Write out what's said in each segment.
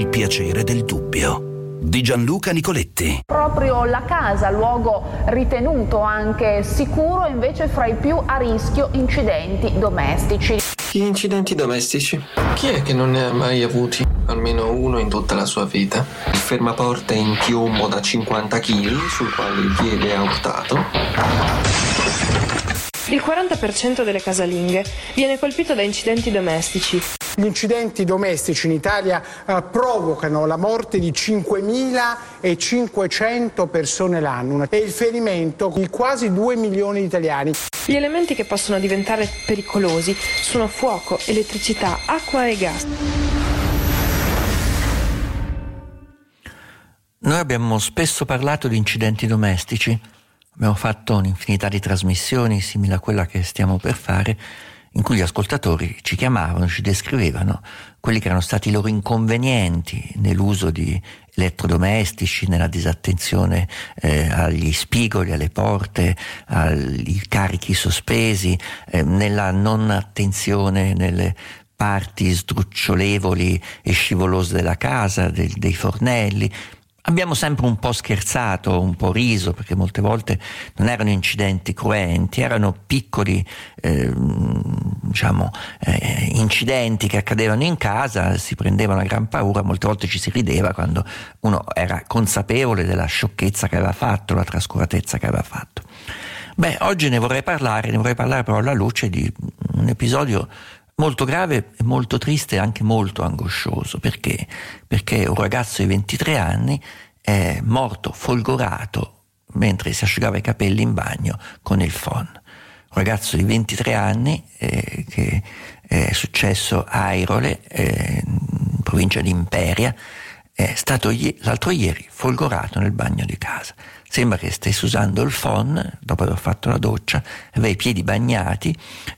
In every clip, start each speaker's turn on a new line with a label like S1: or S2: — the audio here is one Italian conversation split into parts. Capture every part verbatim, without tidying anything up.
S1: Il piacere del dubbio di Gianluca Nicoletti.
S2: Proprio la casa, luogo ritenuto anche sicuro, invece fra i più a rischio incidenti domestici.
S3: Gli incidenti domestici? Chi è che non ne ha mai avuti? Almeno uno in tutta la sua vita. Il fermaporte in piombo da cinquanta chili sul quale il piede ha urtato.
S4: Il quaranta per cento delle casalinghe viene colpito da incidenti domestici.
S5: Gli incidenti domestici in Italia eh, provocano la morte di cinquemilacinquecento persone l'anno e il ferimento di quasi due milioni di italiani.
S4: Gli elementi che possono diventare pericolosi sono fuoco, elettricità, acqua e gas.
S6: Noi abbiamo spesso parlato di incidenti domestici, abbiamo fatto un'infinità di trasmissioni simili a quella che stiamo per fare, in cui gli ascoltatori ci chiamavano, ci descrivevano quelli che erano stati i loro inconvenienti nell'uso di elettrodomestici, nella disattenzione eh, agli spigoli, alle porte, ai carichi sospesi, eh, nella non attenzione nelle parti sdrucciolevoli e scivolose della casa, del, dei fornelli. Abbiamo sempre un po' scherzato, un po' riso, perché molte volte non erano incidenti cruenti, erano piccoli eh, diciamo eh, incidenti che accadevano in casa, si prendevano a gran paura, molte volte ci si rideva quando uno era consapevole della sciocchezza che aveva fatto, la trascuratezza che aveva fatto. Beh, oggi ne vorrei parlare, ne vorrei parlare però alla luce di un episodio molto grave, molto triste e anche molto angoscioso. Perché? Perché un ragazzo di ventitré anni è morto folgorato mentre si asciugava i capelli in bagno con il phon. Un ragazzo di ventitré anni eh, che è successo a Airole, eh, in provincia di Imperia, è stato i- l'altro ieri folgorato nel bagno di casa. Sembra che stesse usando il phon dopo aver fatto la doccia, aveva i piedi bagnati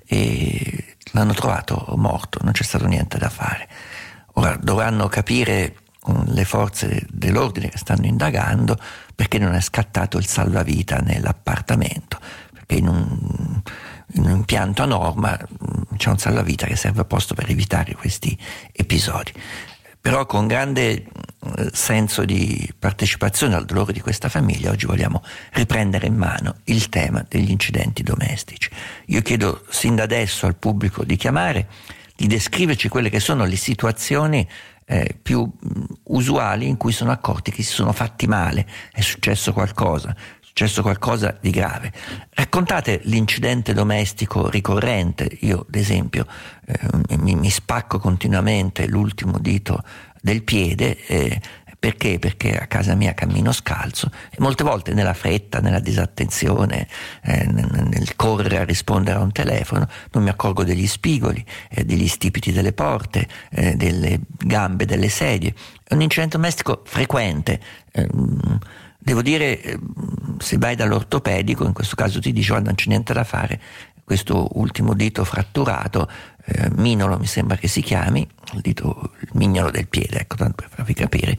S6: e l'hanno trovato morto, non c'è stato niente da fare. Ora dovranno capire le forze dell'ordine che stanno indagando perché non è scattato il salvavita nell'appartamento, perché in un, in un impianto a norma c'è un salvavita che serve apposta per evitare questi episodi. Però con grande senso di partecipazione al dolore di questa famiglia oggi vogliamo riprendere in mano il tema degli incidenti domestici. Io chiedo sin da adesso al pubblico di chiamare, di descriverci quelle che sono le situazioni eh, più usuali in cui sono accorti che si sono fatti male, è successo qualcosa, è successo qualcosa di grave. Raccontate l'incidente domestico ricorrente. Io ad esempio eh, mi, mi spacco continuamente l'ultimo dito del piede, eh, perché? Perché a casa mia cammino scalzo e molte volte nella fretta, nella disattenzione, eh, nel, nel correre a rispondere a un telefono non mi accorgo degli spigoli, eh, degli stipiti delle porte, eh, delle gambe delle sedie. È un incidente domestico frequente. Eh, devo dire, eh, se vai dall'ortopedico, in questo caso ti dice guarda non c'è niente da fare, questo ultimo dito fratturato, eh, minolo mi sembra che si chiami, il dito, il mignolo del piede, ecco, tanto per farvi capire,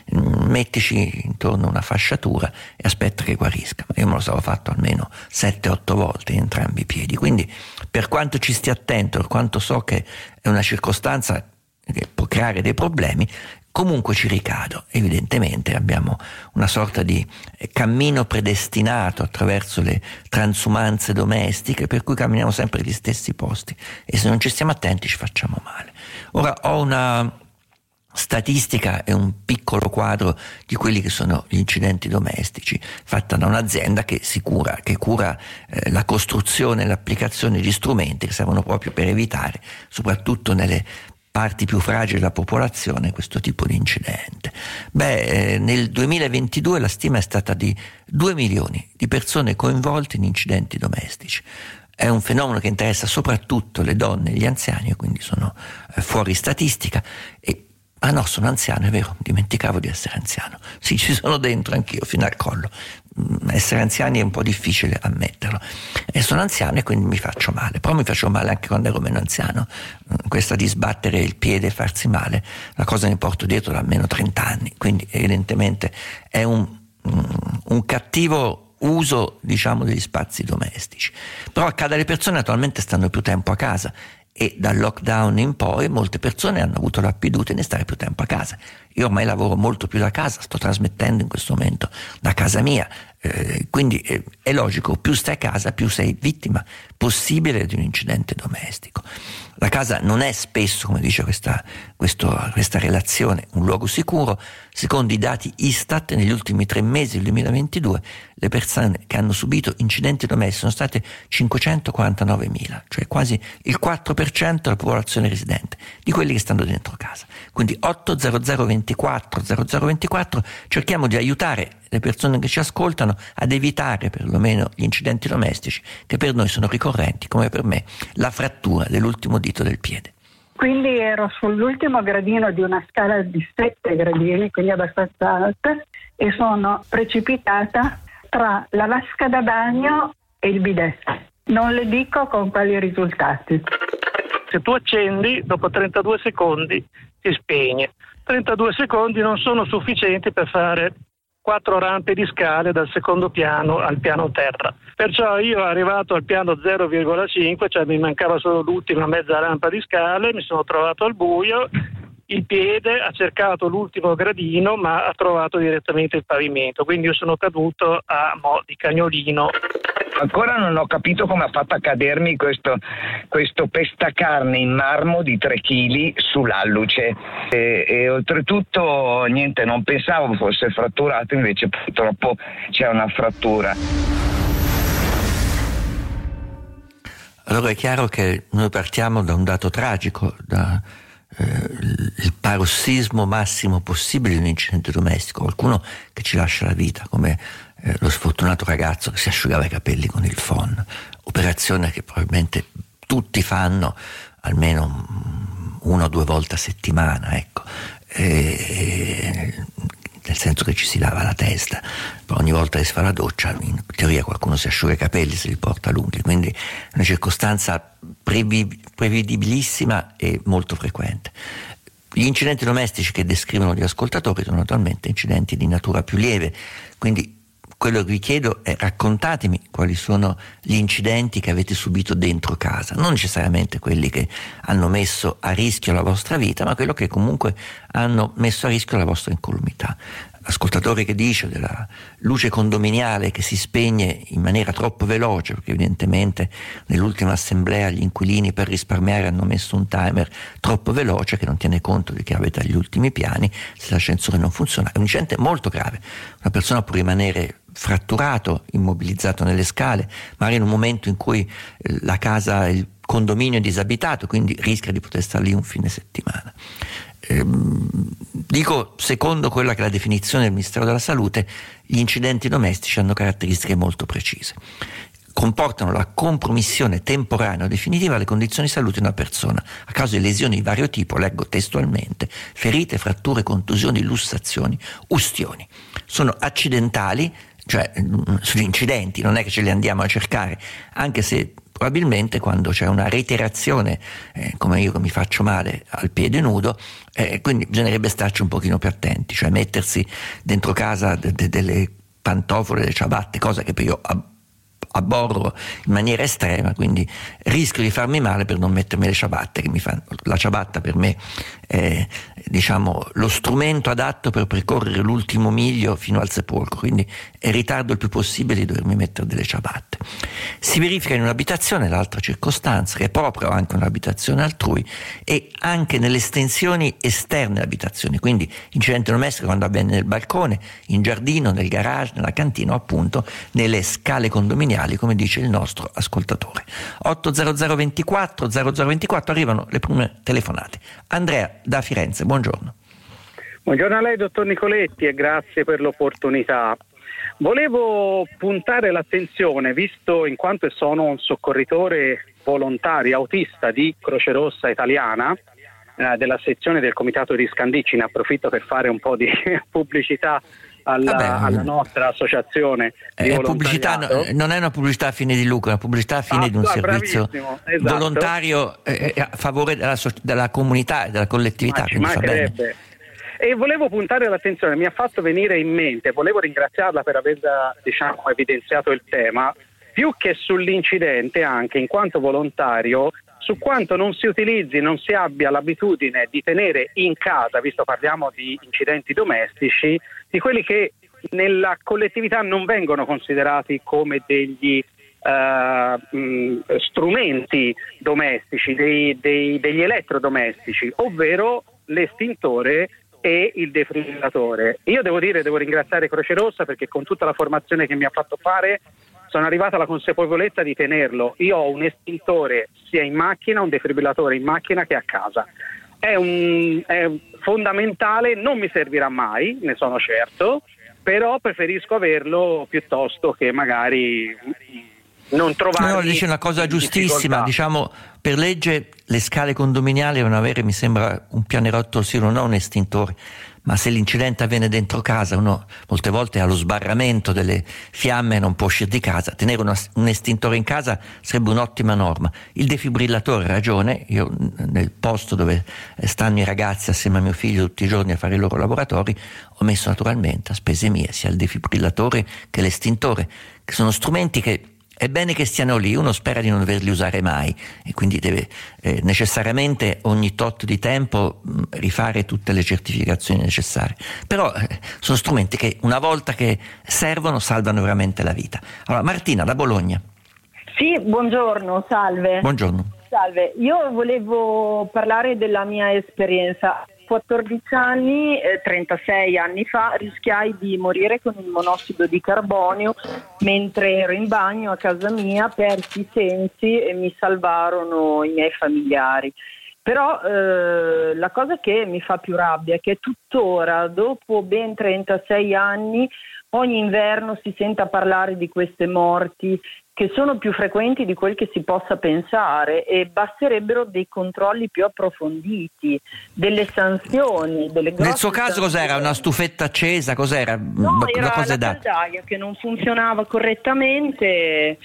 S6: mettici intorno una fasciatura e aspetta che guarisca. Ma io me lo stavo fatto almeno sette otto volte in entrambi i piedi, quindi per quanto ci stia attento, per quanto so che è una circostanza che può creare dei problemi, comunque ci ricado. Evidentemente abbiamo una sorta di cammino predestinato attraverso le transumanze domestiche per cui camminiamo sempre negli stessi posti e se non ci stiamo attenti ci facciamo male. Ora ho una statistica e un piccolo quadro di quelli che sono gli incidenti domestici fatta da un'azienda che si cura, che cura eh, la costruzione e l'applicazione di strumenti che servono proprio per evitare, soprattutto nelle parti più fragili della popolazione, questo tipo di incidente. Beh, eh, nel duemilaventidue la stima è stata di due milioni di persone coinvolte in incidenti domestici. È un fenomeno che interessa soprattutto le donne e gli anziani, quindi sono eh, fuori statistica. E ah no, sono anziano, è vero, dimenticavo di essere anziano. Sì, ci sono dentro anch'io, fino al collo. Essere anziani è un po' difficile ammetterlo. E sono anziano e quindi mi faccio male, però mi faccio male anche quando ero meno anziano. Questa di sbattere il piede e farsi male, la cosa mi porto dietro da almeno trenta anni, quindi evidentemente è un, un cattivo uso, diciamo, degli spazi domestici. Però accade alle persone, naturalmente stanno più tempo a casa e dal lockdown in poi molte persone hanno avuto l'abitudine di stare più tempo a casa. Io ormai lavoro molto più da casa, sto trasmettendo in questo momento da casa mia, eh, quindi eh, è logico, più stai a casa più sei vittima possibile di un incidente domestico. La casa non è spesso, come dice questa, questo, questa relazione, un luogo sicuro. Secondo i dati Istat, negli ultimi tre mesi del duemilaventidue le persone che hanno subito incidenti domestici sono state cinquecentoquarantanovemila, cioè quasi il quattro per cento della popolazione residente, di quelli che stanno dentro casa. Quindi otto zero zero ventiquattro zero zero ventiquattro, cerchiamo di aiutare le persone che ci ascoltano ad evitare perlomeno gli incidenti domestici, che per noi sono ricorrenti, come per me la frattura dell'ultimo dito del piede.
S7: Quindi ero sull'ultimo gradino di una scala di sette gradini, quindi abbastanza alta, e sono precipitata tra la vasca da bagno e il bidet. Non le dico con quali risultati.
S8: Se tu accendi, dopo trentadue secondi si spegne. trentadue secondi non sono sufficienti per fare quattro rampe di scale dal secondo piano al piano terra. Perciò io arrivato al piano zero virgola cinque, cioè mi mancava solo l'ultima mezza rampa di scale, mi sono trovato al buio, il piede ha cercato l'ultimo gradino ma ha trovato direttamente il pavimento, quindi io sono caduto a mo' di cagnolino.
S9: Ancora non ho capito come ha fatto a cadermi questo, questo pestacarne in marmo di tre chili sull'alluce e, e oltretutto niente, non pensavo fosse fratturato, invece purtroppo c'è una frattura.
S6: Allora è chiaro che noi partiamo da un dato tragico, da eh, il parossismo massimo possibile di un incidente domestico, qualcuno che ci lascia la vita, come eh, lo sfortunato ragazzo che si asciugava i capelli con il phon, operazione che probabilmente tutti fanno almeno una o due volte a settimana, ecco, e, nel senso che ci si lava la testa, poi ogni volta che si fa la doccia in teoria qualcuno si asciuga i capelli, se li porta lunghi, quindi è una circostanza previ- prevedibilissima e molto frequente. Gli incidenti domestici che descrivono gli ascoltatori sono naturalmente incidenti di natura più lieve, quindi quello che vi chiedo è: raccontatemi quali sono gli incidenti che avete subito dentro casa, non necessariamente quelli che hanno messo a rischio la vostra vita, ma quello che comunque hanno messo a rischio la vostra incolumità. L'ascoltatore che dice della luce condominiale che si spegne in maniera troppo veloce, perché evidentemente nell'ultima assemblea gli inquilini per risparmiare hanno messo un timer troppo veloce che non tiene conto di che avete agli ultimi piani, se l'ascensore non funziona, è un incidente molto grave. Una persona può rimanere fratturato, immobilizzato nelle scale, magari in un momento in cui la casa, il condominio è disabitato, quindi rischia di poter stare lì un fine settimana. Ehm, dico, secondo quella che è la definizione del Ministero della Salute, gli incidenti domestici hanno caratteristiche molto precise. Comportano la compromissione temporanea o definitiva delle condizioni di salute di una persona a causa di lesioni di vario tipo, leggo testualmente: ferite, fratture, contusioni, lussazioni, ustioni. Sono accidentali, cioè sugli incidenti non è che ce li andiamo a cercare, anche se probabilmente quando c'è una reiterazione, eh, come io che mi faccio male al piede nudo, eh, quindi bisognerebbe starci un pochino più attenti, cioè mettersi dentro casa de- de- delle pantofole, delle ciabatte, cosa che poi io ab- abborro in maniera estrema, quindi rischio di farmi male per non mettermi le ciabatte, che mi fanno, la ciabatta per me è, diciamo, lo strumento adatto per percorrere l'ultimo miglio fino al sepolcro, quindi è ritardo il più possibile di dovermi mettere delle ciabatte. Si verifica in un'abitazione, l'altra circostanza, che è proprio anche un'abitazione altrui, e anche nelle estensioni esterne abitazioni, quindi incidente domestico quando avviene nel balcone, in giardino, nel garage, nella cantina o appunto nelle scale condominiali, come dice il nostro ascoltatore. otto zero zero ventiquattro zero zero ventiquattro, arrivano le prime telefonate. Andrea da Firenze, buongiorno.
S10: Buongiorno a lei, dottor Nicoletti, e grazie per l'opportunità. Volevo puntare l'attenzione, visto in quanto sono un soccorritore volontario autista di Croce Rossa Italiana, eh, della sezione del Comitato di Scandicci, ne approfitto per fare un po' di pubblicità alla, Vabbè, alla nostra associazione di
S6: è pubblicità, non è una pubblicità a fine di lucro, è una pubblicità a fine ah, di un servizio esatto. volontario eh, a favore della, della comunità e della collettività.
S10: Ma ci mancherebbe. E volevo puntare l'attenzione, mi ha fatto venire in mente, volevo ringraziarla per aver, diciamo, evidenziato il tema, più che sull'incidente, anche in quanto volontario su quanto non si utilizzi, non si abbia l'abitudine di tenere in casa, visto parliamo di incidenti domestici, di quelli che nella collettività non vengono considerati come degli uh, mh, strumenti domestici, dei, dei, degli elettrodomestici, ovvero l'estintore e il defibrillatore. Io devo dire, devo ringraziare Croce Rossa, perché con tutta la formazione che mi ha fatto fare sono arrivata alla consapevolezza di tenerlo. Io ho un estintore sia in macchina, un defibrillatore in macchina che a casa. È, un, è fondamentale, non mi servirà mai, ne sono certo, però preferisco averlo piuttosto che magari non trovare.
S6: No, dice una cosa giustissima, diciamo, per legge le scale condominiali devono avere, mi sembra, un pianerottolo, sì, non un estintore, ma se l'incidente avviene dentro casa, uno molte volte ha lo sbarramento delle fiamme e non può uscire di casa, tenere una, un estintore in casa sarebbe un'ottima norma. Il defibrillatore, ha ragione, io nel posto dove stanno i ragazzi assieme a mio figlio tutti i giorni a fare i loro laboratori ho messo naturalmente a spese mie sia il defibrillatore che l'estintore, che sono strumenti che è bene che stiano lì, uno spera di non doverli usare mai e quindi deve eh, necessariamente ogni tot di tempo mh, rifare tutte le certificazioni necessarie, però eh, sono strumenti che una volta che servono salvano veramente la vita. Allora, Martina da Bologna.
S11: Sì, buongiorno, salve.
S6: Buongiorno.
S11: Salve, io volevo parlare della mia esperienza. quattordici anni, eh, trentasei anni fa, rischiai di morire con il monossido di carbonio mentre ero in bagno a casa mia, persi i sensi e mi salvarono i miei familiari. Però eh, la cosa che mi fa più rabbia è che tuttora, dopo ben trentasei anni, ogni inverno si senta parlare di queste morti che sono più frequenti di quel che si possa pensare, e basterebbero dei controlli più approfonditi, delle sanzioni, delle grosse.
S6: Nel suo caso cos'era? Una stufetta accesa? Cos'era?
S11: No,
S6: Ma,
S11: era
S6: cosa
S11: la caldaia che non funzionava correttamente,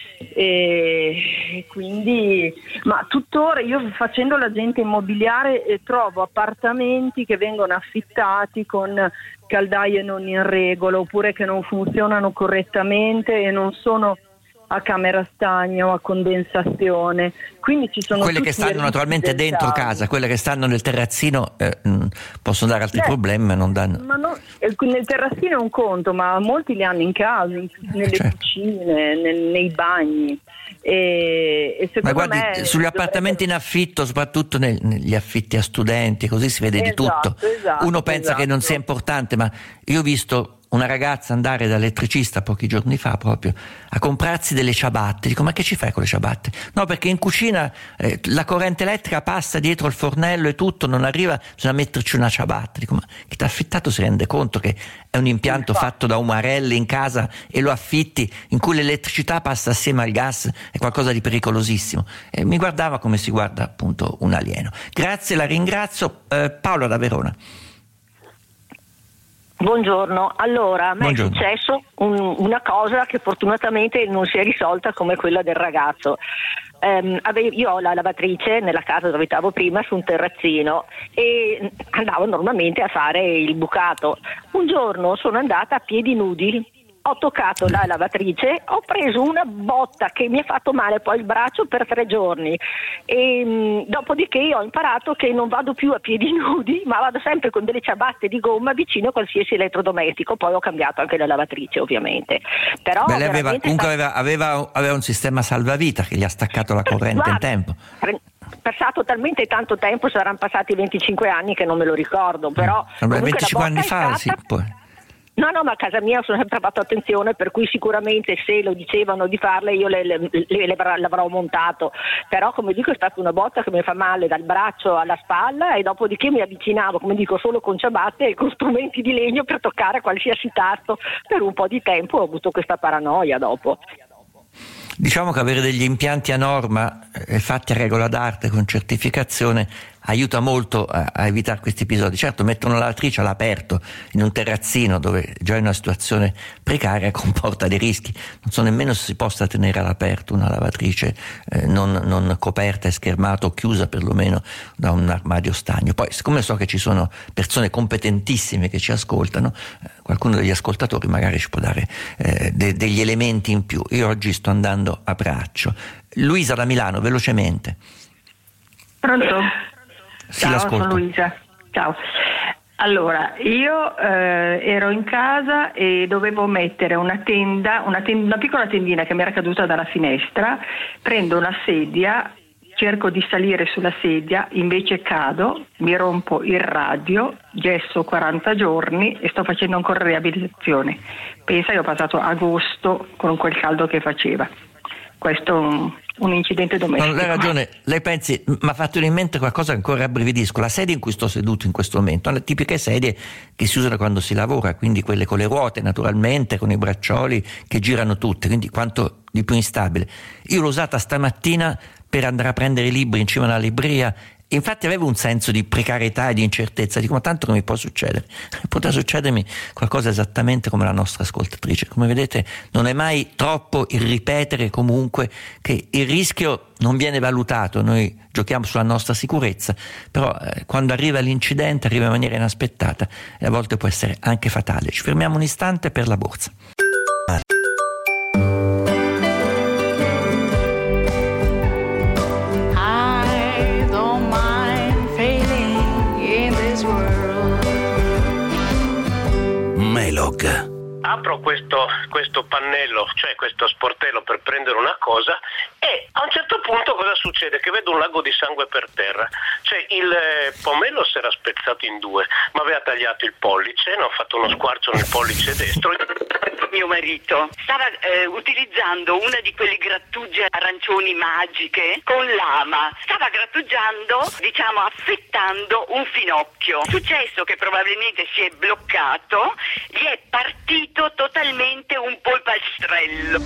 S11: e quindi, ma tuttora io, facendo l'agente immobiliare, eh, trovo appartamenti che vengono affittati con caldaie non in regola, oppure che non funzionano correttamente e non sono a camera stagna o a condensazione, quindi ci sono
S6: quelle che stanno naturalmente dentro casa, quelle che stanno nel terrazzino eh, possono dare altri Beh, problemi, ma non danno.
S11: Ma no, nel terrazzino è un conto, ma molti li hanno in casa, in, nelle certo. cucine, nel, nei bagni. E, e secondo
S6: ma guardi,
S11: me
S6: sugli appartamenti dovrebbe... in affitto, soprattutto nel, negli affitti a studenti, così si vede
S11: esatto,
S6: di tutto.
S11: Esatto,
S6: Uno pensa
S11: esatto.
S6: che non sia importante, ma io ho visto una ragazza andare da elettricista pochi giorni fa proprio a comprarsi delle ciabatte. Dico, ma che ci fai con le ciabatte? No, perché in cucina eh, la corrente elettrica passa dietro il fornello e tutto, non arriva, bisogna metterci una ciabatta. Dico, ma chi ti ha affittato si rende conto che è un impianto Infatti. fatto da umarelli in casa e lo affitti, in cui l'elettricità passa assieme al gas, è qualcosa di pericolosissimo. E mi guardava come si guarda appunto un alieno. Grazie, la ringrazio. eh, Paolo da Verona.
S12: Buongiorno, allora a me
S6: Buongiorno.
S12: è successo un, una cosa che fortunatamente non si è risolta come quella del ragazzo. Um, avevo, io ho la lavatrice nella casa dove abitavo prima su un terrazzino e andavo normalmente a fare il bucato. Un giorno sono andata a piedi nudi, ho toccato la lavatrice, ho preso una botta che mi ha fatto male poi il braccio per tre giorni e mh, dopodiché ho imparato che non vado più a piedi nudi, ma vado sempre con delle ciabatte di gomma vicino a qualsiasi elettrodomestico. Poi ho cambiato anche la lavatrice, ovviamente. Però
S6: Beh, lei aveva, comunque
S12: sta...
S6: aveva, aveva, aveva un sistema salvavita che gli ha staccato la corrente
S12: Guarda,
S6: in tempo.
S12: Passato talmente tanto tempo, saranno passati venticinque anni che non me lo ricordo, però
S6: Vabbè, venticinque anni fa, sì, poi.
S12: No, no, ma a casa mia sono sempre fatto attenzione, per cui sicuramente se lo dicevano di farle io le, le, le, le, l'avrò montato, però come dico è stata una botta che mi fa male dal braccio alla spalla e dopodiché mi avvicinavo, come dico, solo con ciabatte e con strumenti di legno per toccare qualsiasi tasto per un po' di tempo. Ho avuto questa paranoia dopo.
S6: Diciamo che avere degli impianti a norma eh, fatti a regola d'arte con certificazione aiuta molto a, a evitare questi episodi. Certo, mettere una lavatrice all'aperto in un terrazzino dove già è una situazione precaria comporta dei rischi. Non so nemmeno se si possa tenere all'aperto una lavatrice eh, non, non coperta e schermata o chiusa perlomeno da un armadio stagno. Poi, siccome so che ci sono persone competentissime che ci ascoltano, eh, qualcuno degli ascoltatori magari ci può dare eh, de- degli elementi in più. Io oggi sto andando a braccio. Luisa da Milano, velocemente.
S13: Pronto?
S6: Sì,
S13: Ciao,
S6: l'ascolto.
S13: sono Luisa. Ciao. Allora, io eh, ero in casa e dovevo mettere una tenda, una, tenda, una piccola tendina che mi era caduta dalla finestra, prendo una sedia, cerco di salire sulla sedia, invece cado, mi rompo il radio, gesso quaranta giorni e sto facendo ancora riabilitazione. Pensa che ho passato agosto con quel caldo che faceva. Questo è un, un incidente domestico.
S6: Non, lei ha ragione, lei pensi, mi ha fatto in mente qualcosa che ancora rabbrividisco. La sedia in cui sto seduto in questo momento, le tipiche sedie che si usano quando si lavora, quindi quelle con le ruote naturalmente, con i braccioli che girano tutte, quindi quanto di più instabile. Io l'ho usata stamattina per andare a prendere i libri in cima alla libreria. Infatti avevo un senso di precarietà e di incertezza, dico ma tanto non mi può succedere, potrà succedermi qualcosa esattamente come la nostra ascoltatrice. Come vedete non è mai troppo il ripetere comunque che il rischio non viene valutato, noi giochiamo sulla nostra sicurezza, però eh, quando arriva l'incidente arriva in maniera inaspettata e a volte può essere anche fatale. Ci fermiamo un istante per la borsa.
S1: Melog.
S14: Apro questo, questo pannello, cioè questo sportello per prendere una cosa e a un certo punto cosa succede? Che vedo un lago di sangue per terra, cioè il pomello si era spezzato in due, ma aveva tagliato il pollice, ne ho fatto uno squarcio nel pollice destro.
S15: Mio marito stava eh, utilizzando una di quelle grattugie arancioni magiche con lama, stava grattugiando, diciamo affettando un finocchio. È successo che probabilmente si è bloccato, gli è partito totalmente un polpastrello.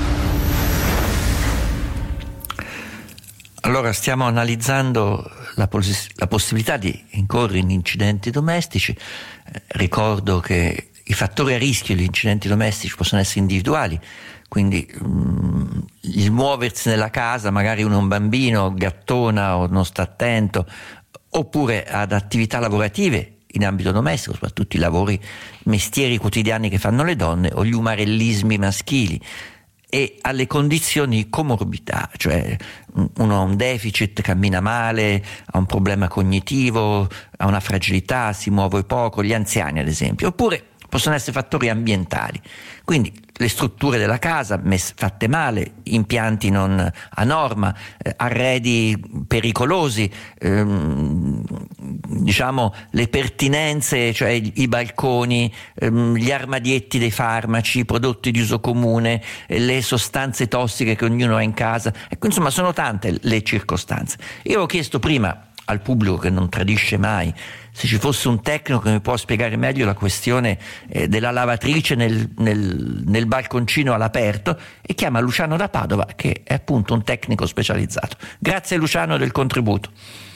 S6: Allora stiamo analizzando la, poss- la possibilità di incorrere in incidenti domestici. Eh, ricordo che i fattori a rischio degli incidenti domestici possono essere individuali, quindi um, il muoversi nella casa, magari uno è un bambino, gattona o non sta attento, oppure ad attività lavorative in ambito domestico, soprattutto i lavori, mestieri quotidiani che fanno le donne o gli umarellismi maschili, e alle condizioni di comorbidità, cioè uno ha un deficit, cammina male, ha un problema cognitivo, ha una fragilità, si muove poco, gli anziani ad esempio, oppure possono essere fattori ambientali, quindi le strutture della casa messe, fatte male, impianti non a norma, eh, arredi pericolosi, ehm, diciamo le pertinenze, cioè i, i balconi, ehm, gli armadietti dei farmaci, i prodotti di uso comune, eh, le sostanze tossiche che ognuno ha in casa. Ecco, insomma, sono tante le circostanze. Io avevo chiesto prima al pubblico che non tradisce mai se ci fosse un tecnico che mi può spiegare meglio la questione eh, della lavatrice nel, nel, nel balconcino all'aperto, e chiama Luciano da Padova, che è appunto un tecnico specializzato. Grazie Luciano del contributo.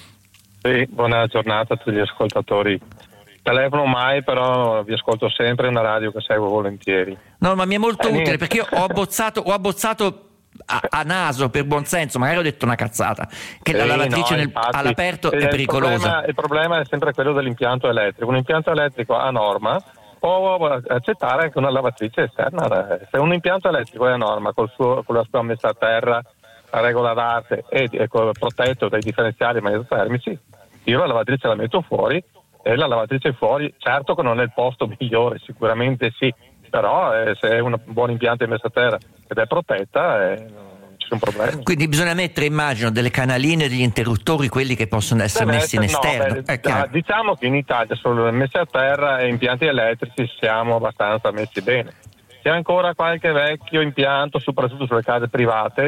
S16: Sì, buona giornata a tutti gli ascoltatori. Telefono mai, però vi ascolto sempre, è una radio che seguo volentieri.
S6: No, ma mi è molto
S16: eh,
S6: utile
S16: niente.
S6: perché io ho abbozzato, ho abbozzato a, a naso, per buon senso, magari ho detto una cazzata, che
S16: Sì,
S6: la lavatrice
S16: no,
S6: nel,
S16: infatti,
S6: all'aperto
S16: il
S6: è pericolosa.
S16: Problema, il problema è sempre quello dell'impianto elettrico. Un impianto elettrico a norma può accettare anche una lavatrice esterna. Se un impianto elettrico è a norma col suo, con la sua messa a terra, la regola d'arte e, e protetto dai differenziali magnetotermici, io la lavatrice la metto fuori, e la lavatrice fuori, certo che non è il posto migliore, sicuramente sì, però eh, se è un buon impianto messa a terra ed è protetta, eh, non ci sono problemi.
S6: Quindi bisogna mettere, immagino, delle canaline, degli interruttori, quelli che possono essere
S16: Deve
S6: messi
S16: essere,
S6: in esterno.
S16: No, beh, ah, diciamo che in Italia sono messe a terra e impianti elettrici siamo abbastanza messi bene. C'è ancora qualche vecchio impianto, soprattutto sulle case private,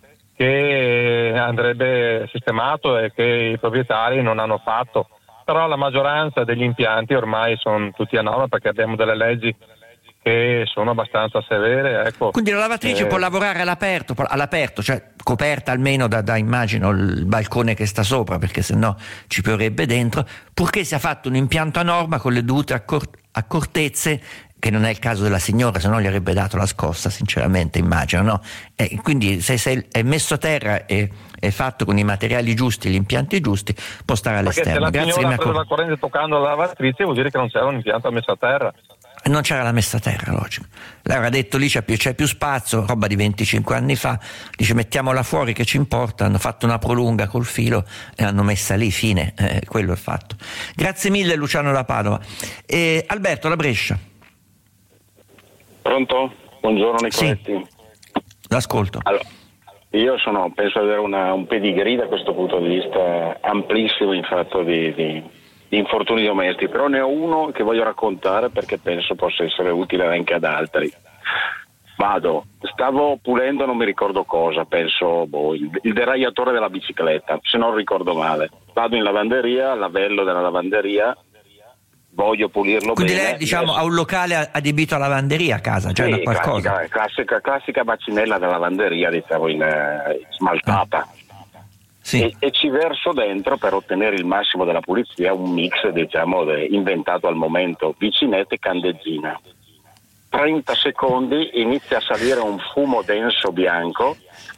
S16: che andrebbe sistemato e che i proprietari non hanno fatto, però la maggioranza degli impianti ormai sono tutti a norma, perché abbiamo delle leggi che sono abbastanza severe. Ecco.
S6: Quindi la lavatrice eh... può lavorare all'aperto, all'aperto, cioè coperta almeno da, da immagino il balcone che sta sopra, perché sennò ci pioverebbe dentro, purché sia fatto un impianto a norma con le dovute accor- accortezze, che non è il caso della signora, se no gli avrebbe dato la scossa, sinceramente, immagino, no? E quindi se, se è messo a terra e è fatto con i materiali giusti, gli impianti giusti, può stare all'esterno.
S16: Perché se la
S6: Grazie
S16: signora ha
S6: che mi
S16: preso la corrente toccando la lavatrice, vuol dire che non c'era un impianto messo a terra.
S6: Non c'era la messa a terra, logico. Lei aveva detto lì c'è più, c'è più spazio, roba di venticinque anni fa, dice mettiamola fuori che ci importa, hanno fatto una prolunga col filo e l'hanno messa lì, fine, eh, quello è fatto. Grazie mille Luciano da Padova. E Alberto da Brescia.
S17: Pronto? Buongiorno Nicoletti.
S6: Sì, l'ascolto.
S17: Allora, io sono, penso di avere una, un pedigree da questo punto di vista amplissimo in fatto di... di di infortuni domestici, però ne ho uno che voglio raccontare perché penso possa essere utile anche ad altri. Vado, stavo pulendo non mi ricordo cosa, penso boh, il, il deragliatore della bicicletta, se non ricordo male. Vado in lavanderia, lavello della lavanderia, voglio pulirlo
S6: Quindi
S17: bene.
S6: Quindi lei diciamo ha un locale adibito a lavanderia a casa, cioè
S17: sì,
S6: da qualcosa?
S17: Classica, classica, classica bacinella della lavanderia, diciamo in eh, smaltata. Ah. Sì. E, e ci verso dentro per ottenere il massimo della pulizia un mix diciamo de, inventato al momento, vicinette e candeggina. trenta secondi inizia a salire un fumo denso bianco,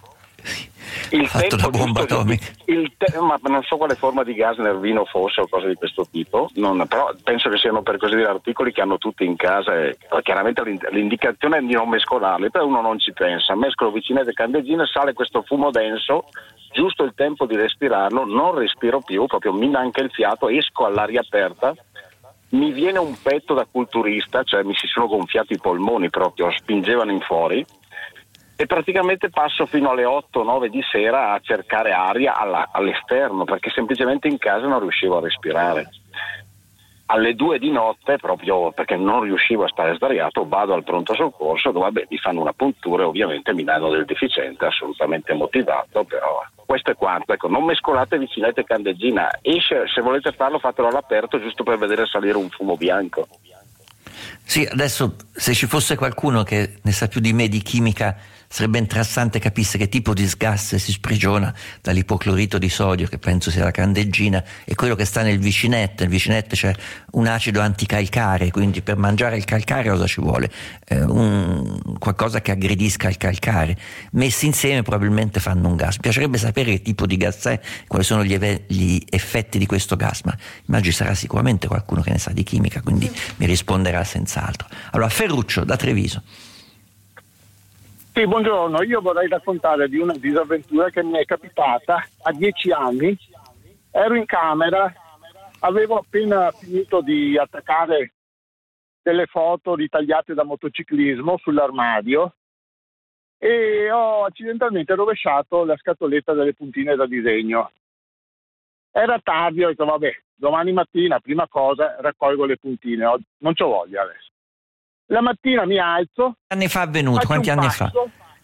S17: il
S6: fatto
S17: tempo
S6: da bomba atomica.
S17: Il te- ma non so quale forma di gas nervino fosse o cose di questo tipo, non, però penso che siano per così dire articoli che hanno tutti in casa e chiaramente l'indicazione è di non mescolarli, però uno non ci pensa, mescolo vicinette e candeggina, sale questo fumo denso, giusto il tempo di respirarlo, non respiro più, proprio mi manca il fiato, esco all'aria aperta, mi viene un petto da culturista, cioè mi si sono gonfiati i polmoni proprio, spingevano in fuori e praticamente passo fino alle otto nove di sera a cercare aria alla, all'esterno perché semplicemente in casa non riuscivo a respirare. Alle due di notte, proprio perché non riuscivo a stare sdraiato, vado al pronto soccorso dove vabbè, mi fanno una puntura e ovviamente mi danno del deficiente, assolutamente motivato, però questo è quanto. Ecco, non mescolate vicinette e candeggina, esce, se volete farlo fatelo all'aperto giusto per vedere salire un fumo bianco.
S6: Sì, adesso se ci fosse qualcuno che ne sa più di me di chimica sarebbe interessante capisse che tipo di sgas si sprigiona dall'ipoclorito di sodio, che penso sia la candeggina, e quello che sta nel vicinetto. Nel vicinetto c'è un acido anticalcare, quindi per mangiare il calcare cosa ci vuole? Eh, un, qualcosa che aggredisca il calcare. Messi insieme probabilmente fanno un gas. Mi piacerebbe sapere che tipo di gas è, quali sono gli, eve- gli effetti di questo gas, ma immagino sarà sicuramente qualcuno che ne sa di chimica, quindi mi risponderà senz'altro. Allora, Ferruccio da Treviso.
S18: Sì, buongiorno, io vorrei raccontare di una disavventura che mi è capitata a dieci anni. Ero in camera, avevo appena finito di attaccare delle foto ritagliate da motociclismo sull'armadio e ho accidentalmente rovesciato la scatoletta delle puntine da disegno. Era tardi, ho detto vabbè, domani mattina, prima cosa, raccolgo le puntine, non c'ho voglia adesso. La mattina mi alzo.
S6: Anni fa è avvenuto? Quanti anni
S18: passo,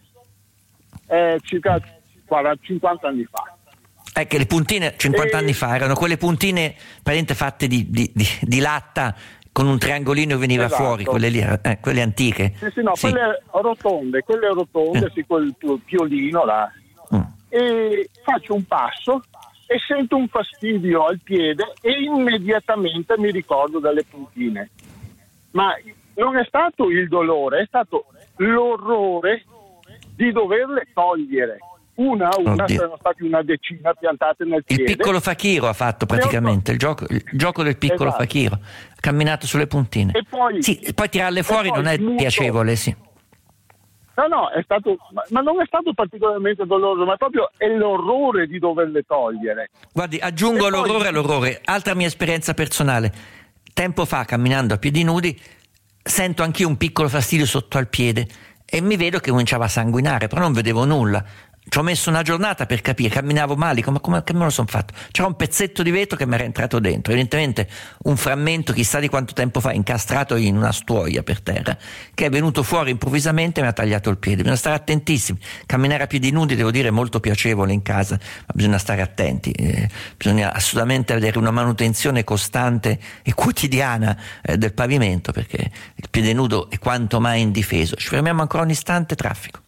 S6: fa?
S18: Eh, circa cinquanta anni fa.
S6: Eh, che le puntine cinquanta
S18: e...
S6: anni fa erano quelle puntine praticamente fatte di, di, di, di latta con un triangolino veniva
S18: esatto.
S6: fuori, quelle lì, eh, quelle antiche.
S18: Sì, sì, no,
S6: sì.
S18: quelle rotonde, quelle rotonde, eh. sì, quel piolino là. Mm. E faccio un passo e sento un fastidio al piede e immediatamente mi ricordo delle puntine. Ma non è stato il dolore, è stato l'orrore di doverle togliere. Una a una,
S6: Oddio.
S18: sono stati una decina piantate nel piede.
S6: Il piccolo Fakiro ha fatto praticamente il gioco, il gioco del piccolo
S18: esatto.
S6: Fakiro, ha camminato sulle puntine.
S18: E poi,
S6: sì, poi tirarle fuori
S18: poi
S6: non è
S18: muto.
S6: piacevole, sì.
S18: No, no, è stato, ma, ma non è stato particolarmente doloroso, ma proprio è l'orrore di doverle togliere.
S6: Guardi, aggiungo e l'orrore poi... all'orrore. Altra mia esperienza personale. Tempo fa, camminando a piedi nudi, sento anch'io un piccolo fastidio sotto al piede e mi vedo che cominciava a sanguinare, però non vedevo nulla. Ci ho messo una giornata per capire, camminavo male, come, come che me lo sono fatto? C'era un pezzetto di vetro che mi era entrato dentro, evidentemente un frammento chissà di quanto tempo fa incastrato in una stuoia per terra, che è venuto fuori improvvisamente e mi ha tagliato il piede. Bisogna stare attentissimi, camminare a piedi nudi devo dire è molto piacevole in casa, ma bisogna stare attenti, eh, bisogna assolutamente avere una manutenzione costante e quotidiana eh, del pavimento, perché il piede nudo è quanto mai indifeso. Ci fermiamo ancora un istante, traffico.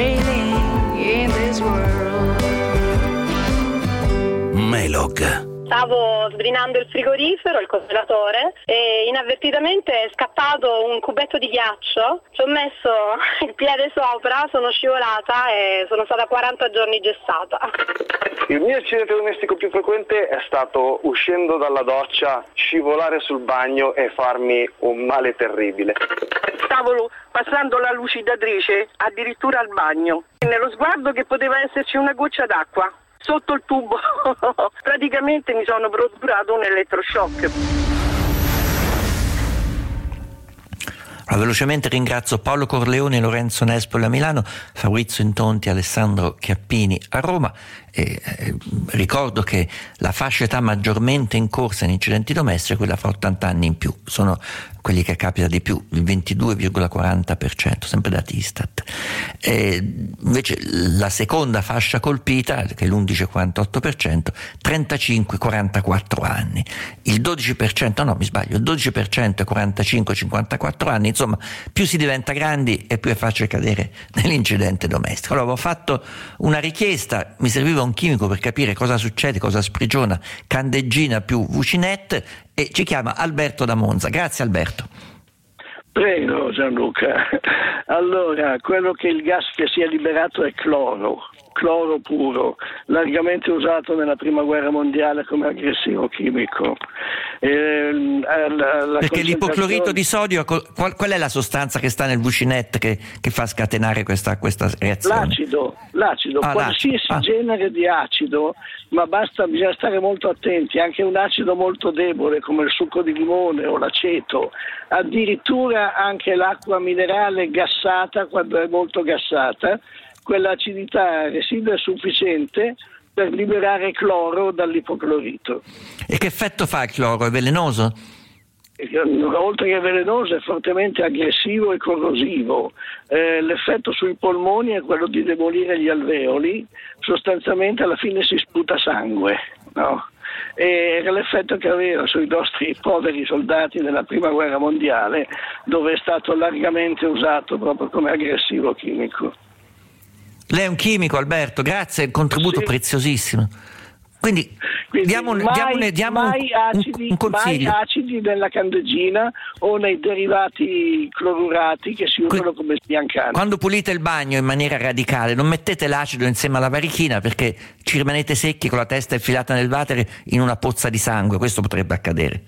S1: Melog,
S19: Stavo sbrinando il frigorifero, il congelatore, e inavvertitamente è scappato un cubetto di ghiaccio. Ci ho messo il piede sopra, sono scivolata e sono stata quaranta giorni gessata.
S20: Il mio incidente domestico più frequente è stato, uscendo dalla doccia, scivolare sul bagno e farmi un male terribile.
S21: Stavo passando la lucidatrice addirittura al bagno e nello sguardo che poteva esserci una goccia d'acqua sotto il tubo. Praticamente mi sono procurato un elettroshock.
S6: Allora, velocemente ringrazio Paolo Corleone, Lorenzo Nespoli a Milano, Fabrizio Intonti, Alessandro Chiappini a Roma. E, eh, ricordo che la fascia età maggiormente in corsa in incidenti domestici è quella fra ottanta anni in più, sono quelli che capita di più, il ventidue virgola quaranta per cento, sempre dati Istat. E invece la seconda fascia colpita, che è l'undici virgola quarantotto per cento, trentacinque quarantaquattro anni. Il dodici per cento, no mi sbaglio, il dodici per cento è quarantacinque cinquantaquattro anni, insomma più si diventa grandi e più è facile cadere nell'incidente domestico. Allora avevo fatto una richiesta, mi serviva un chimico per capire cosa succede, cosa sprigiona candeggina più Vucinette, e ci chiama Alberto da Monza. Grazie Alberto.
S22: Prego Gianluca. Allora, quello che il gas che si è liberato è cloro, cloro puro, largamente usato nella prima guerra mondiale come aggressivo chimico. E, la, la
S6: Perché l'ipoclorito di sodio, qual, qual è la sostanza che sta nel Vucinette che, che fa scatenare questa, questa reazione?
S22: L'acido, l'acido,
S6: ah,
S22: qualsiasi
S6: ah.
S22: genere di acido, ma basta, bisogna stare molto attenti, anche un acido molto debole come il succo di limone o l'aceto, addirittura anche l'acqua minerale gassata, quando è molto gassata, quell'acidità residua è sufficiente per liberare cloro dall'ipoclorito.
S6: E che effetto fa il cloro? È velenoso?
S22: Oltre che velenoso è fortemente aggressivo e corrosivo. Eh, l'effetto sui polmoni è quello di demolire gli alveoli, sostanzialmente alla fine si sputa sangue, no? E era l'effetto che aveva sui nostri poveri soldati nella prima guerra mondiale, dove è stato largamente usato proprio come aggressivo chimico.
S6: Lei è un chimico, Alberto, grazie, è un contributo sì. preziosissimo. Quindi,
S22: Quindi
S6: diamo,
S22: mai,
S6: diamo, diamo
S22: mai,
S6: un,
S22: acidi,
S6: un consiglio.
S22: Mai acidi nella candeggina o nei derivati clorurati che si usano come sbiancanti.
S6: Quando pulite il bagno in maniera radicale non mettete l'acido insieme alla varichina, perché ci rimanete secchi con la testa infilata nel water in una pozza di sangue. Questo potrebbe accadere.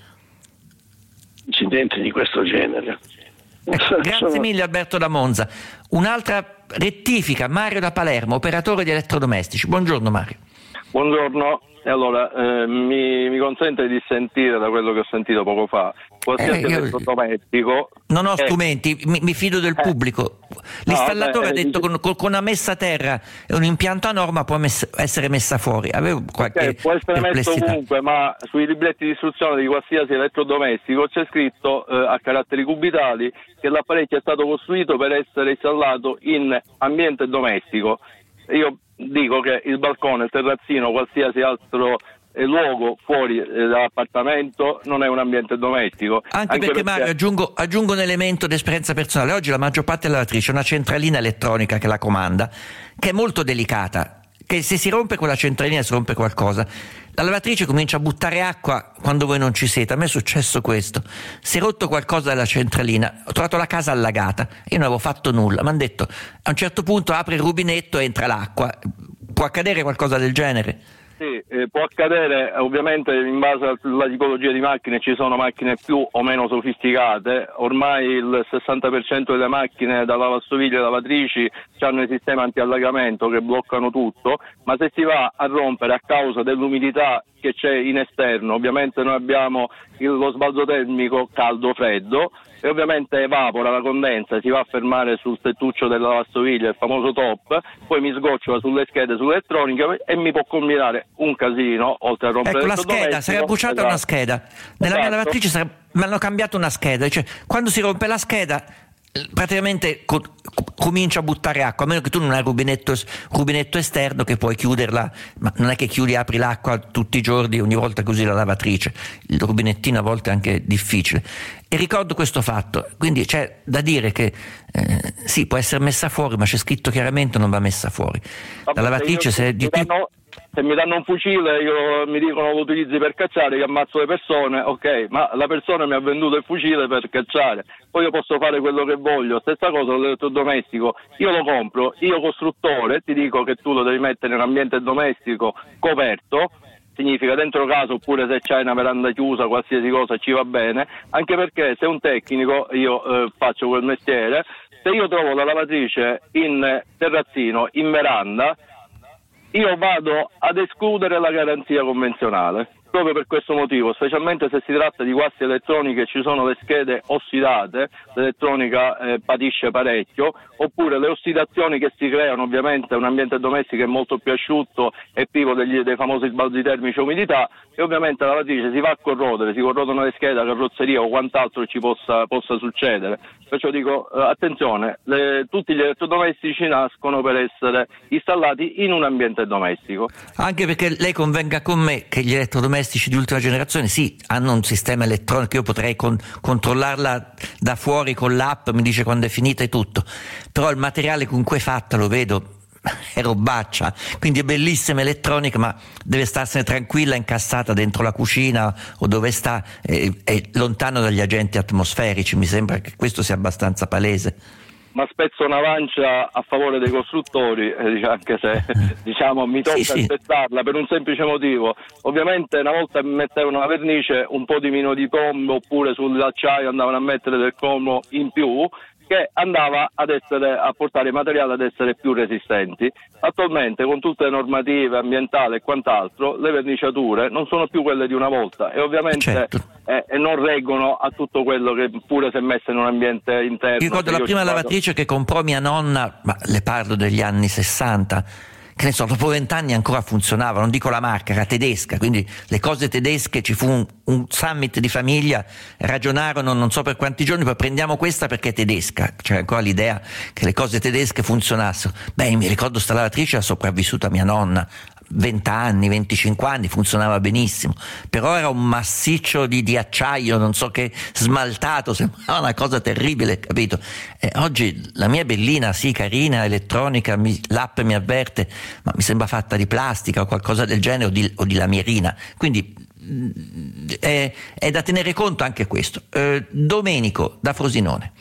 S22: Incidenti di questo genere.
S6: Ecco, grazie mille Alberto da Monza. Un'altra rettifica, Mario da Palermo, operatore di elettrodomestici. Buongiorno Mario.
S16: Buongiorno, e allora eh, mi, mi consente di sentire da quello che ho sentito poco fa, qualsiasi eh, elettrodomestico.
S6: Non ho
S16: è...
S6: strumenti, mi, mi fido del
S16: eh.
S6: pubblico. L'installatore
S16: no, beh,
S6: ha detto che con, con una messa a terra e un impianto a norma può messa, essere messa fuori. Avevo qualche
S16: okay, può essere messo ovunque, ma sui libretti di istruzione di qualsiasi elettrodomestico c'è scritto eh, a caratteri cubitali che l'apparecchio è stato costruito per essere installato in ambiente domestico. Io dico che il balcone, il terrazzino, qualsiasi altro eh, luogo fuori eh, dall'appartamento non è un ambiente domestico.
S6: Anche, Anche perché, perché Mario, aggiungo, aggiungo un elemento di esperienza personale. Oggi la maggior parte delle lavatrici ha una centralina elettronica che la comanda, che è molto delicata, che se si rompe quella centralina si rompe qualcosa. La lavatrice comincia a buttare acqua quando voi non ci siete. A me è successo questo, si è rotto qualcosa della centralina, ho trovato la casa allagata, io non avevo fatto nulla, mi hanno detto a un certo punto apri il rubinetto e entra l'acqua. Può accadere qualcosa del genere?
S16: Sì, eh, può accadere, ovviamente in base alla tipologia di macchine. Ci sono macchine più o meno sofisticate, ormai il sessanta per cento delle macchine da lavastoviglie e lavatrici hanno il sistema antiallagamento che bloccano tutto, ma se si va a rompere a causa dell'umidità che c'è in esterno, ovviamente noi abbiamo il, lo sbalzo termico caldo-freddo e ovviamente evapora la condensa, si va a fermare sul tettuccio della lavastoviglie, il famoso top, poi mi sgocciola sulle schede, sull'elettronica e mi può combinare un casino, oltre a rompere
S6: ecco,
S16: il
S6: la scheda, si era bruciata esatto. una scheda. Nella esatto. mia lavatrice sare... mi hanno cambiato una scheda, cioè quando si rompe la scheda praticamente co- comincia a buttare acqua, a meno che tu non hai il rubinetto, rubinetto esterno che puoi chiuderla, ma non è che chiudi e apri l'acqua tutti i giorni ogni volta che usi la lavatrice, il rubinettino a volte è anche difficile. E ricordo questo fatto, quindi c'è da dire che eh, sì, può essere messa fuori, ma c'è scritto chiaramente non va messa fuori.
S16: Vabbè,
S6: la lavatrice se è di più...
S16: danno, se mi danno un fucile, io, mi dicono lo utilizzi per cacciare, io ammazzo le persone, ok, ma la persona mi ha venduto il fucile per cacciare, poi io posso fare quello che voglio. Stessa cosa l'elettrodomestico, io lo compro, io costruttore ti dico che tu lo devi mettere in un ambiente domestico coperto, significa dentro casa, oppure se c'hai una veranda chiusa, qualsiasi cosa ci va bene, anche perché se un tecnico, io eh, faccio quel mestiere, se io trovo la lavatrice in terrazzino, in veranda, io vado ad escludere la garanzia convenzionale, proprio per questo motivo, specialmente se si tratta di guasti elettroniche e ci sono le schede ossidate, l'elettronica eh, patisce parecchio, oppure le ossidazioni che si creano, ovviamente un ambiente domestico è molto più asciutto e privo degli, dei famosi sbalzi termici e umidità, e ovviamente la lavatrice si va a corrodere, si corrodono le schede, la carrozzeria o quant'altro ci possa, possa succedere. Perciò dico, eh, attenzione, le, tutti gli elettrodomestici nascono per essere installati in un ambiente domestico.
S6: Anche perché lei convenga con me che gli elettrodomestici di ultima generazione sì, hanno un sistema elettronico, io potrei con, controllarla da fuori con l'app, mi dice quando è finita e tutto, però il materiale con cui è fatta lo vedo, è robaccia, quindi è bellissima elettronica, ma deve starsene tranquilla incassata dentro la cucina o dove sta, è, è lontano dagli agenti atmosferici. Mi sembra che questo sia abbastanza palese.
S16: Ma spezzo una lancia a favore dei costruttori, eh, anche se diciamo mi tocca sì, aspettarla sì. Per un semplice motivo. Ovviamente una volta mettevano la vernice, un po' di meno di cromo, oppure sull'acciaio andavano a mettere del cromo in più, che andava ad essere a portare i materiali ad essere più resistenti. Attualmente, con tutte le normative ambientali e quant'altro, le verniciature non sono più quelle di una volta e ovviamente certo. eh, e non reggono a tutto quello che pure si è messo in un ambiente interno.
S6: Io ricordo la prima lavatrice che comprò mia nonna, ma le parlo degli anni sessanta, che ne so, dopo vent'anni ancora funzionava, non dico la marca, era tedesca, quindi le cose tedesche, ci fu un, un summit di famiglia, ragionarono non so per quanti giorni, poi prendiamo questa perché è tedesca, c'era ancora l'idea che le cose tedesche funzionassero. Beh, mi ricordo sta lavatrice, ha sopravvissuta mia nonna, venti anni, venticinque anni, funzionava benissimo, però era un massiccio di, di acciaio, non so che, smaltato, sembrava una cosa terribile, capito? E oggi la mia bellina, sì, carina, elettronica, mi, l'app mi avverte, ma mi sembra fatta di plastica o qualcosa del genere, o di, o di lamierina, quindi è, è da tenere conto anche questo. Eh, Domenico da Frosinone.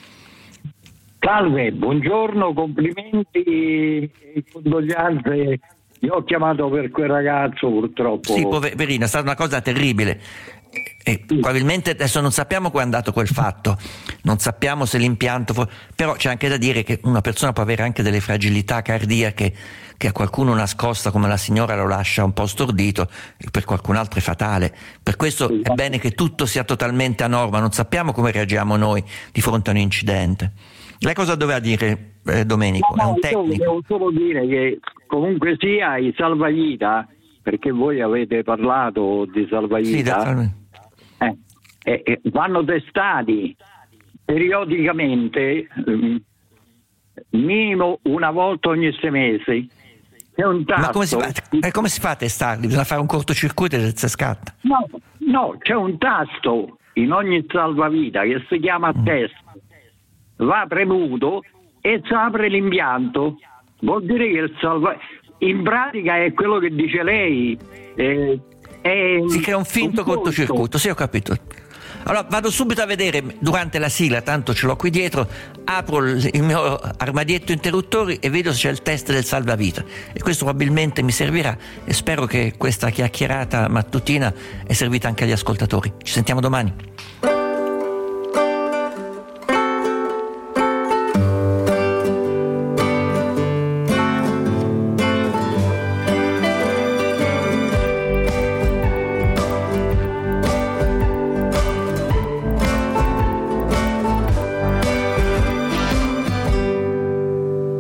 S2: Salve, buongiorno, complimenti e condoglianze. Io ho chiamato per quel ragazzo, purtroppo.
S6: Sì, poverino, è stata una cosa terribile. E sì. Probabilmente adesso non sappiamo come è andato quel fatto, non sappiamo se l'impianto fu... però c'è anche da dire che una persona può avere anche delle fragilità cardiache che a qualcuno nascosta come la signora lo lascia un po' stordito e per qualcun altro è fatale. Per questo sì. È bene che tutto sia totalmente a norma, non sappiamo come reagiamo noi di fronte a un incidente. Lei cosa doveva dire, eh, Domenico?
S2: No,
S6: è un
S2: tecnico. Io devo solo dire che comunque sia i salvavita, perché voi avete parlato di salvavita, sì, da... eh, eh, eh, vanno testati periodicamente, eh, minimo una volta ogni sei mesi. C'è un tasto.
S6: Ma come si fa, eh, come si fa a testarli? Bisogna fare un cortocircuito e se scatta?
S2: No, no, c'è un tasto in ogni salvavita che si chiama mm. test. Va premuto e si apre l'impianto. Vuol dire che il salva in pratica è quello che dice lei, eh, è
S6: si crea un finto un cortocircuito. Sì, ho capito. Allora vado subito a vedere durante la sigla, tanto ce l'ho qui dietro, apro il mio armadietto interruttori e vedo se c'è il test del salvavita, e questo probabilmente mi servirà, e spero che questa chiacchierata mattutina è servita anche agli ascoltatori. Ci sentiamo domani.